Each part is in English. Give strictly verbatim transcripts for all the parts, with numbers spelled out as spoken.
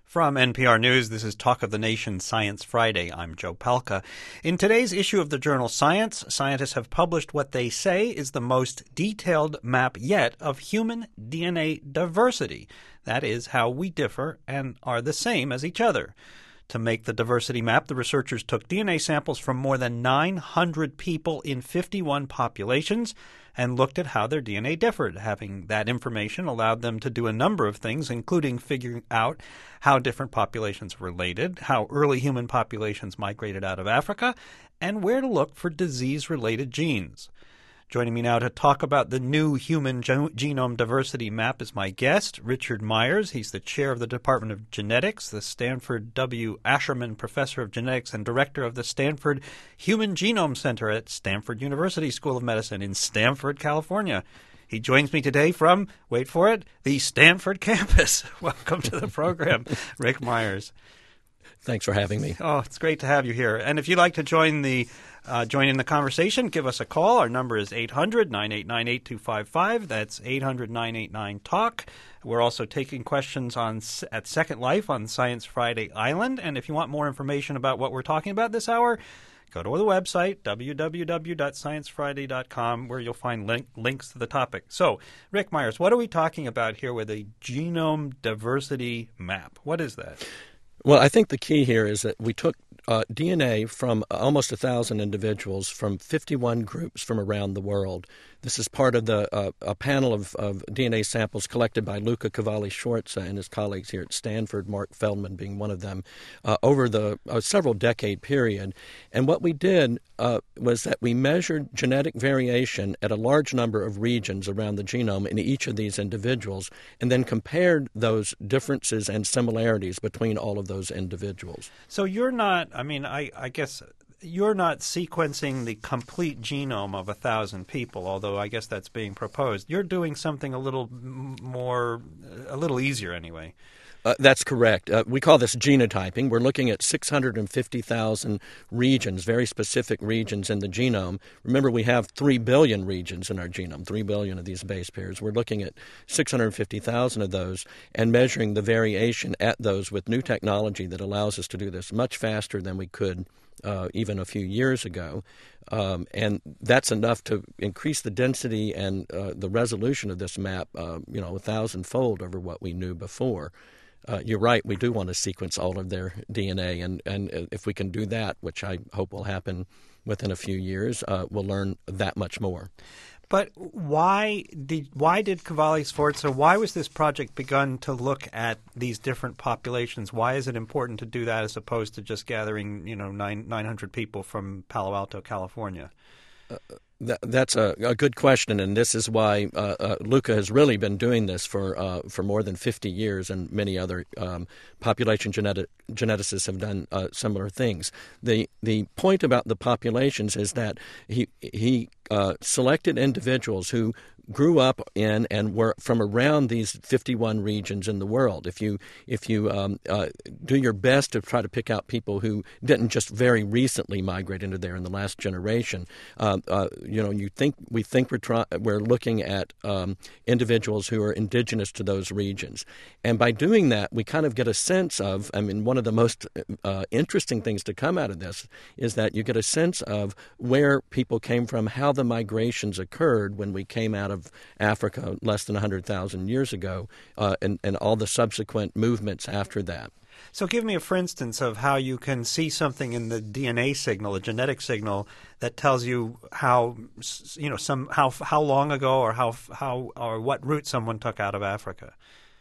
From N P R News, this is Talk of the Nation Science Friday. I'm Joe Palca. In today's issue of the journal Science, scientists have published what they say is the most detailed map yet of human D N A diversity. That is, how we differ and are the same as each other. To make the diversity map, the researchers took D N A samples from more than nine hundred people in fifty-one populations and looked at how their D N A differed. Having that information allowed them to do a number of things, including figuring out how different populations related, how early human populations migrated out of Africa, and where to look for disease-related genes. Joining me now to talk about the new human gen- genome diversity map is my guest, Richard Myers. He's the chair of the Department of Genetics, the Stanford W. Asherman Professor of Genetics, and director of the Stanford Human Genome Center at Stanford University School of Medicine in Stanford, California. He joins me today from, wait for it, the Stanford campus. Welcome to the program, Rick Myers. Thanks for having me. Oh, it's great to have you here. And if you'd like to join the uh, join in the conversation, give us a call. Our number is eight hundred, nine eight nine, eight two five five. That's eight hundred, nine eight nine, talk. We're also taking questions on at Second Life on Science Friday Island. And if you want more information about what we're talking about this hour, go to the website, w w w dot science friday dot com, where you'll find link, links to the topic. So, Rick Myers, what are we talking about here with a genome diversity map? What is that? Well, I think the key here is that we took uh, D N A from almost one thousand individuals from fifty-one groups from around the world. This is part of the uh, a panel of, of D N A samples collected by Luca Cavalli-Sforza and his colleagues here at Stanford, Mark Feldman being one of them, uh, over the uh, several decade period. And what we did uh, was that we measured genetic variation at a large number of regions around the genome in each of these individuals, and then compared those differences and similarities between all of those individuals. So you're not, I mean, I, I guess you're not sequencing the complete genome of a thousand people, although I guess that's being proposed. You're doing something a little more, a little easier anyway. Uh, that's correct. Uh, we call this genotyping. We're looking at six hundred fifty thousand regions, very specific regions in the genome. Remember, we have three billion regions in our genome, three billion of these base pairs. We're looking at six hundred fifty thousand of those and measuring the variation at those with new technology that allows us to do this much faster than we could uh, even a few years ago. Um, and that's enough to increase the density and uh, the resolution of this map, uh, you know, a thousandfold over what we knew before. Uh, you're right, we do want to sequence all of their D N A, and, and if we can do that, which I hope will happen within a few years, uh, we'll learn that much more. But why did why did Cavalli-Sforza, why was this project begun to look at these different populations? Why is it important to do that as opposed to just gathering, you know, nine, 900 people from Palo Alto, California? Uh, that, that's a, a good question, and this is why uh, uh, Luca has really been doing this for uh, for more than fifty years, and many other um, population genetic, geneticists have done uh, similar things. The the point about the populations is that he he uh, selected individuals who grew up in and were from around these fifty-one regions in the world. If you if you um, uh, do your best to try to pick out people who didn't just very recently migrate into there in the last generation, uh, uh, you know, you think we think we're try, we're looking at um, individuals who are indigenous to those regions, and by doing that, we kind of get a sense of. I mean, one of the most uh, interesting things to come out of this is that you get a sense of where people came from, how the migrations occurred when we came out of Africa less than one hundred thousand years ago, uh, and, and all the subsequent movements after that. So give me a for instance of how you can see something in the D N A signal, a genetic signal, that tells you how, you know, some how how long ago or how how or what route someone took out of Africa.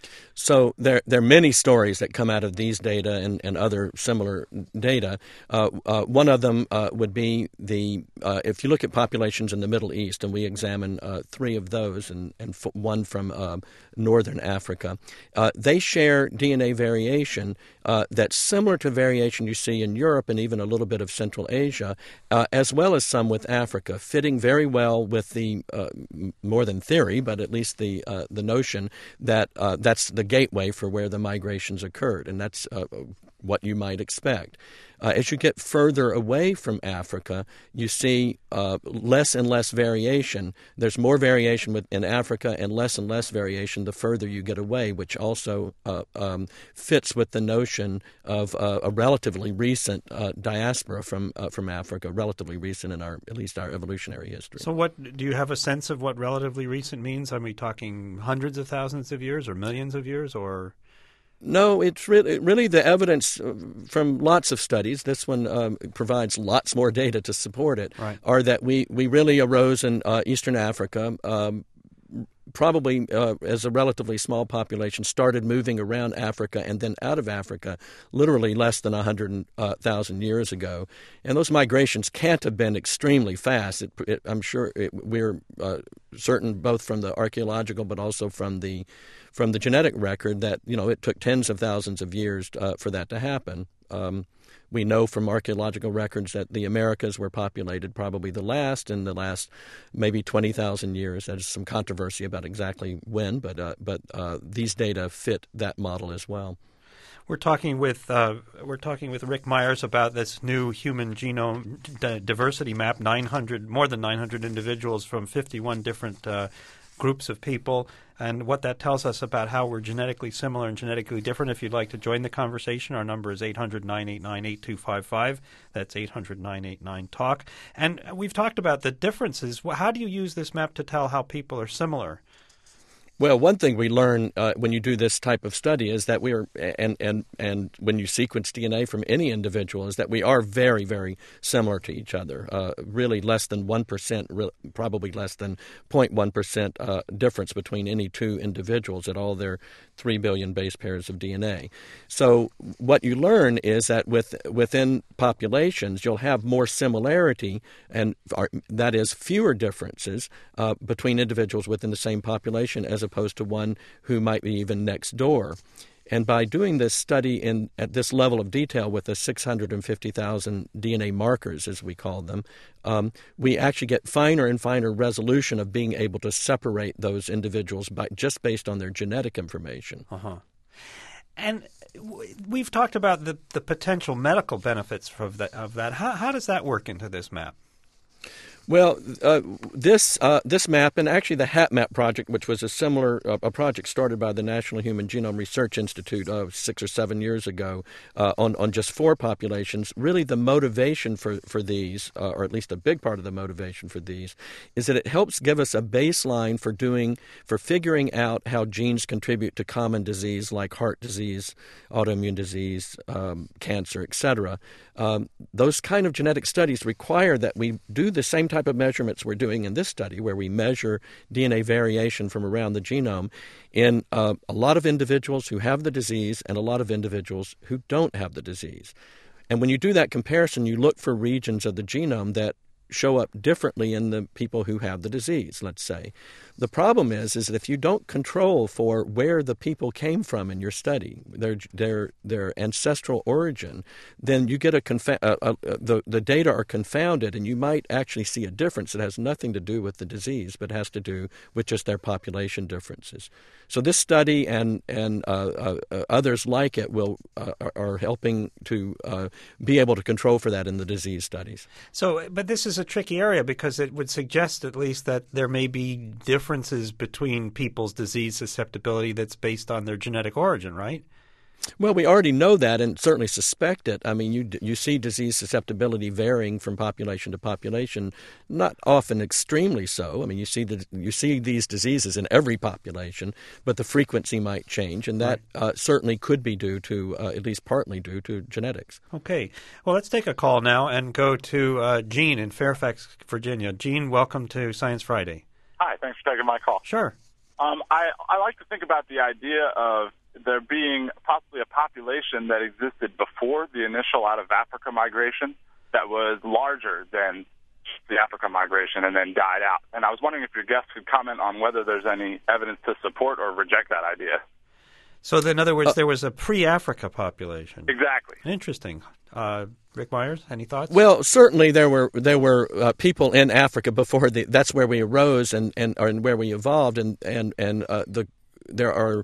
So there, there are many stories that come out of these data and, and other similar data. Uh, uh, one of them uh, would be the uh, if you look at populations in the Middle East, and we examine uh, three of those and, and f- one from uh, northern Africa, uh, they share D N A variation uh, that's similar to variation you see in Europe and even a little bit of Central Asia, uh, as well as some with Africa, fitting very well with the uh, more than theory, but at least the uh, the notion that uh, that's the gateway for where the migrations occurred, and that's uh, what you might expect. Uh, as you get further away from Africa, you see uh, less and less variation. There's more variation within Africa and less and less variation the further you get away, which also uh, um, fits with the notion of uh, a relatively recent uh, diaspora from uh, from Africa, relatively recent in our at least our evolutionary history. So, what do you have a sense of what relatively recent means? Are we talking hundreds of thousands of years, or millions of years, or? No, it's really, really the evidence from lots of studies, this one um, provides lots more data to support it, right. are that we, we really arose in uh, Eastern Africa, um, probably uh, as a relatively small population, started moving around Africa and then out of Africa literally less than one hundred thousand years ago. And those migrations can't have been extremely fast. It, it, I'm sure it, we're uh, certain both from the archaeological but also from the from the genetic record that, you know, it took tens of thousands of years uh, for that to happen. Um, we know from archaeological records that the Americas were populated probably the last in the last maybe twenty thousand years. There's some controversy about exactly when, but uh, but uh, these data fit that model as well. We're talking with uh, we're talking with Rick Myers about this new human genome d- diversity map. nine hundred more than nine hundred individuals from fifty-one different uh, groups of people, and what that tells us about how we're genetically similar and genetically different. If you'd like to join the conversation, our number is eight hundred, nine eight nine, eight two five five. That's eight hundred, nine eight nine, talk. And we've talked about the differences. How do you use this map to tell how people are similar? Well, one thing we learn uh, when you do this type of study is that we are, and, and, and when you sequence D N A from any individual, is that we are very, very similar to each other. Uh, really less than one percent, re- probably less than zero point one percent uh, difference between any two individuals at all their three billion base pairs of D N A. So what you learn is that with within populations, you'll have more similarity, and are, that is fewer differences uh, between individuals within the same population as opposed to one who might be even next door. And by doing this study in at this level of detail with the six hundred fifty thousand D N A markers, as we call them, um, we actually get finer and finer resolution of being able to separate those individuals by just based on their genetic information. Uh-huh. And w- we've talked about the, the potential medical benefits of that. Of that. How, how does that work into this map? Well, uh, this uh, this map, and actually the HapMap project, which was a similar uh, a project started by the National Human Genome Research Institute uh, six or seven years ago uh, on, on just four populations, really the motivation for, for these, uh, or at least a big part of the motivation for these, is that it helps give us a baseline for doing, for figuring out how genes contribute to common disease like heart disease, autoimmune disease, um, cancer, et cetera. Um, those kind of genetic studies require that we do the same type of measurements we're doing in this study, where we measure D N A variation from around the genome in uh, a lot of individuals who have the disease and a lot of individuals who don't have the disease. And when you do that comparison, you look for regions of the genome that show up differently in the people who have the disease, let's say. The problem is, is that if you don't control for where the people came from in your study, their their their ancestral origin, then you get a, confa- uh, uh, the the data are confounded, and you might actually see a difference that has nothing to do with the disease, but has to do with just their population differences. So this study and and uh, uh, others like it will uh, are helping to uh, be able to control for that in the disease studies. So, but this is a tricky area because it would suggest at least that there may be differences between people's disease susceptibility that's based on their genetic origin, right? Well, we already know that and certainly suspect it. I mean, you you see disease susceptibility varying from population to population, not often extremely so. I mean, you see the, you see these diseases in every population, but the frequency might change, and that right. uh, certainly could be due to, uh, at least partly due to genetics. Okay. Well, let's take a call now and go to uh, Gene in Fairfax, Virginia. Gene, welcome to Science Friday. Hi, thanks for taking my call. Sure. Um, I, I like to think about the idea of there being possibly a population that existed before the initial out-of-Africa migration that was larger than the Africa migration and then died out. And I was wondering if your guest could comment on whether there's any evidence to support or reject that idea. So, in other words, uh, there was a pre-Africa population. Exactly. Interesting. Uh, Rick Myers, any thoughts? Well, certainly there were there were uh, people in Africa before the, that's where we arose and, and, and where we evolved, and and and uh, the there are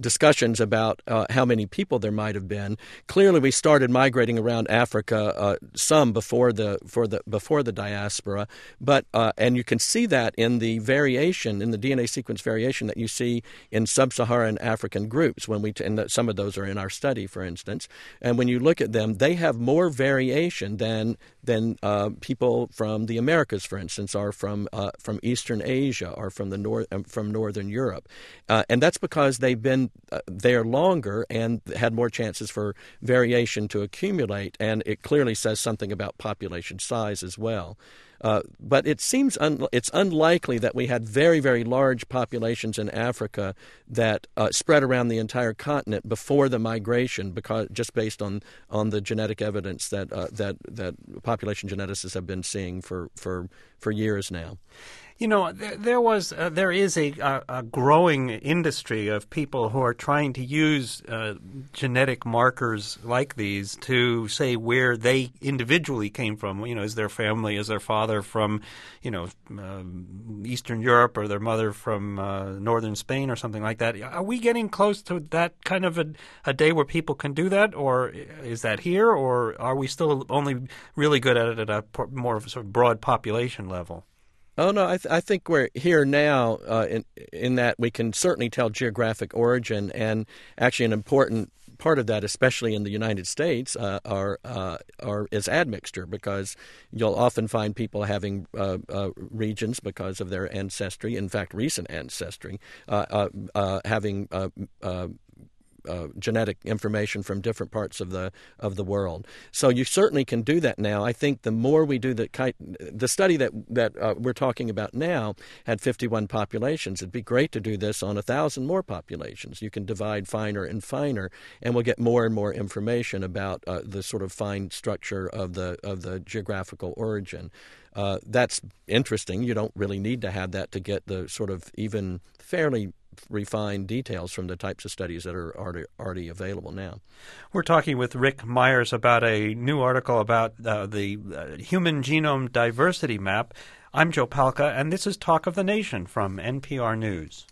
discussions about uh, how many people there might have been. Clearly, we started migrating around Africa uh, some before the for the before the diaspora, but uh, and you can see that in the variation in the D N A sequence variation that you see in sub-Saharan African groups. When we t- and some of those are in our study, for instance, and when you look at them, they have more variation than than uh, people from the Americas, for instance, or from uh, from Eastern Asia or from the north um, from Northern Europe, uh, and that's because they've been uh, there longer and had more chances for variation to accumulate. And it clearly says something about population size as well. Uh, but it seems un- it's unlikely that we had very, very large populations in Africa that uh, spread around the entire continent before the migration, because just based on, on the genetic evidence that uh, that that population geneticists have been seeing for for, for years now. You know, there, there was, uh, there is a, a, a growing industry of people who are trying to use uh, genetic markers like these to say where they individually came from. You know, is their family, is their father from, you know, um, Eastern Europe, or their mother from uh, Northern Spain or something like that. Are we getting close to that kind of a, a day where people can do that, or is that here, or are we still only really good at it at a more sort of broad population level? Oh, no, I, th- I think we're here now uh, in, in that we can certainly tell geographic origin, and actually an important part of that, especially in the United States, uh, are, uh, are is admixture, because you'll often find people having uh, uh, regions because of their ancestry, in fact, recent ancestry, uh, uh, uh, having uh, uh, Uh, genetic information from different parts of the of the world. So you certainly can do that now. I think the more we do the the study that that uh, we're talking about now had fifty-one populations. It'd be great to do this on a thousand more populations. You can divide finer and finer, and we'll get more and more information about uh, the sort of fine structure of the of the geographical origin. Uh, that's interesting. You don't really need to have that to get the sort of even fairly refined details from the types of studies that are already, already available now. We're talking with Rick Myers about a new article about uh, the uh, Human Genome Diversity Map. I'm Joe Palca, and this is Talk of the Nation from N P R News.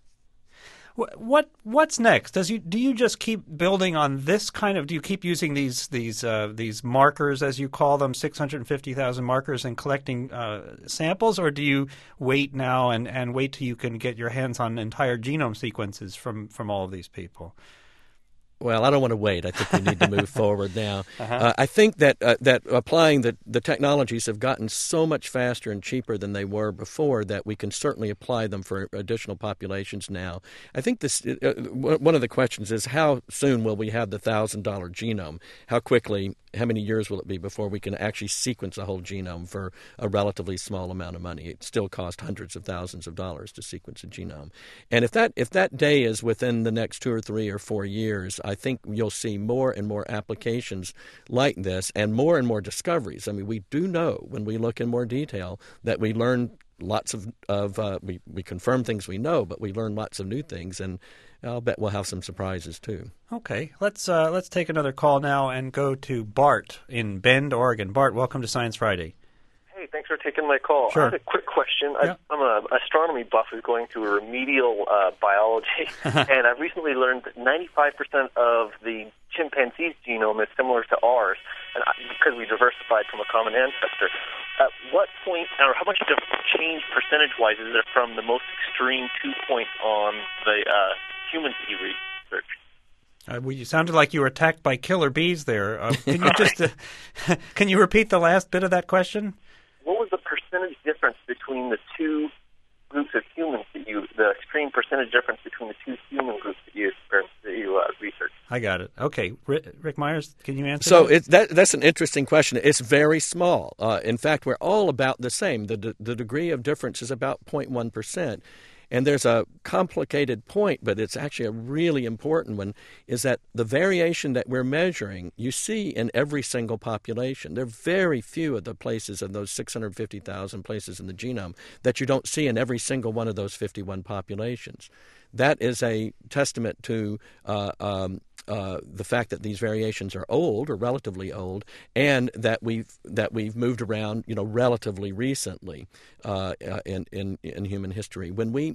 What what's next? Does you do you just keep building on this kind of? Do you keep using these these uh, these markers, as you call them, six hundred fifty thousand markers, and collecting uh, samples, or do you wait now and, and wait till you can get your hands on entire genome sequences from, from all of these people? Well, I don't want to wait. I think we need to move forward now. Uh-huh. Uh, I think that uh, that applying the, the technologies have gotten so much faster and cheaper than they were before that we can certainly apply them for additional populations now. I think this uh, one of the questions is, how soon will we have the one thousand dollars genome? How quickly, how many years will it be before we can actually sequence a whole genome for a relatively small amount of money? It still costs hundreds of thousands of dollars to sequence a genome. And if that if that day is within the next two or three or four years, I think you'll see more and more applications like this and more and more discoveries. I mean, we do know, when we look in more detail, that we learn lots of, of uh, we, we confirm things we know, but we learn lots of new things, and I'll bet we'll have some surprises too. Okay, let's uh, let's take another call now and go to Bart in Bend, Oregon. Bart, welcome to Science Friday. Hey, thanks for taking my call. Sure. I have a quick question. Yeah. I, I'm an astronomy buff who's going through a remedial uh, biology, and I've recently learned that ninety-five percent of the chimpanzee's genome is similar to ours, and I, because we diversified from a common ancestor. At what point, or how much of change percentage-wise is there from the most extreme two point on the uh, human T research? Uh, well, you sounded like you were attacked by killer bees there. Uh, can you just uh, can you repeat the last bit of that question? What was the percentage difference between the two groups of humans that you, the extreme percentage difference between the two human groups that you that you uh, researched? I got it. Okay, Rick, Rick Myers, can you answer? So that? It's, that, that's an interesting question. It's very small. Uh, in fact, we're all about the same. The, the degree of difference is about zero point one percent. And there's a complicated point, but it's actually a really important one, is that the variation that we're measuring, you see in every single population. There are very few of the places in those six hundred fifty thousand places in the genome that you don't see in every single one of those fifty-one populations. That is a testament to uh, um, uh, the fact that these variations are old, or relatively old, and that we've that we've moved around, you know, relatively recently uh, in in in human history. When we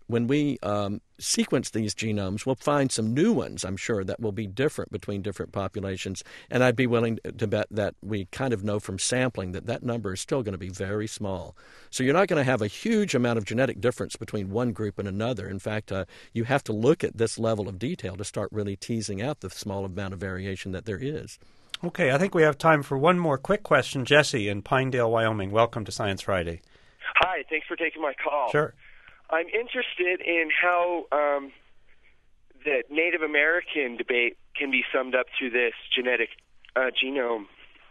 when we um, sequence these genomes, we'll find some new ones, I'm sure, that will be different between different populations. And I'd be willing to bet that we kind of know from sampling that that number is still going to be very small. So you're not going to have a huge amount of genetic difference between one group and another. In fact, uh, you have to look at this level of detail to start really teasing out the small amount of variation that there is. Okay, I think we have time for one more quick question. Jesse in Pinedale, Wyoming. Welcome to Science Friday. Hi, thanks for taking my call. Sure. I'm interested in how um, the Native American debate can be summed up to this genetic uh, genome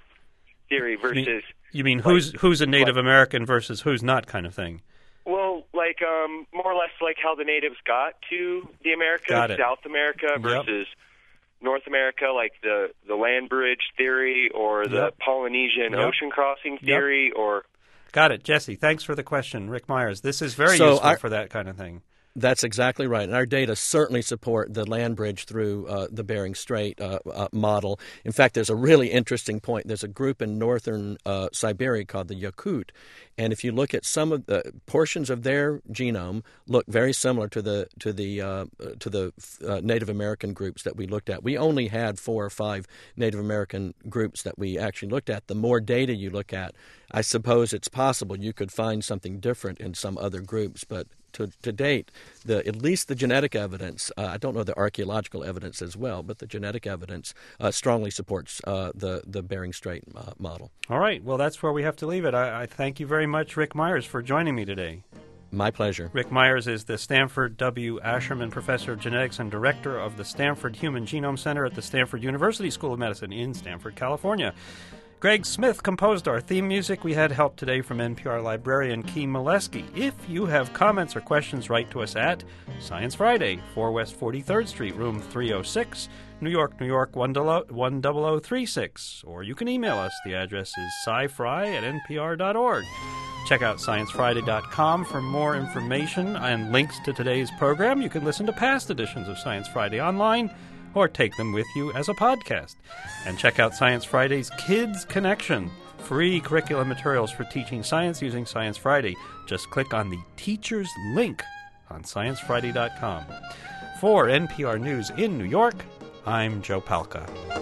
theory versus... You mean, you mean like, who's who's a Native like, American versus who's not kind of thing? Well, like um, more or less like how the natives got to the Americas, Got it. South America versus Yep. North America, like the, the land bridge theory or the Yep. Polynesian Yep. ocean crossing theory or... Got it. Jesse, thanks for the question. Rick Myers, this is very So useful I- for that kind of thing. That's exactly right. And our data certainly support the land bridge through uh, the Bering Strait uh, uh, model. In fact, there's a really interesting point. There's a group in northern uh, Siberia called the Yakut. And if you look at some of the portions of their genome, look very similar to the to the uh, to the uh, Native American groups that we looked at. We only had four or five Native American groups that we actually looked at. The more data you look at, I suppose it's possible you could find something different in some other groups, but To, to date, the, at least the genetic evidence, uh, I don't know the archaeological evidence as well, but the genetic evidence uh, strongly supports uh, the, the Bering Strait uh, model. All right. Well, that's where we have to leave it. I, I thank you very much, Rick Myers, for joining me today. My pleasure. Rick Myers is the Stanford W. Asherman Professor of Genetics and Director of the Stanford Human Genome Center at the Stanford University School of Medicine in Stanford, California. Greg Smith composed our theme music. We had help today from N P R librarian Key Molesky. If you have comments or questions, write to us at Science Friday, four West forty-third Street, room three oh six, New York, New York, one zero zero three six. Or you can email us. The address is scifry at n p r dot org. Check out science friday dot com for more information and links to today's program. You can listen to past editions of Science Friday online, or take them with you as a podcast. And check out Science Friday's Kids Connection, free curriculum materials for teaching science using Science Friday. Just click on the teacher's link on science friday dot com. For N P R News in New York, I'm Joe Palca.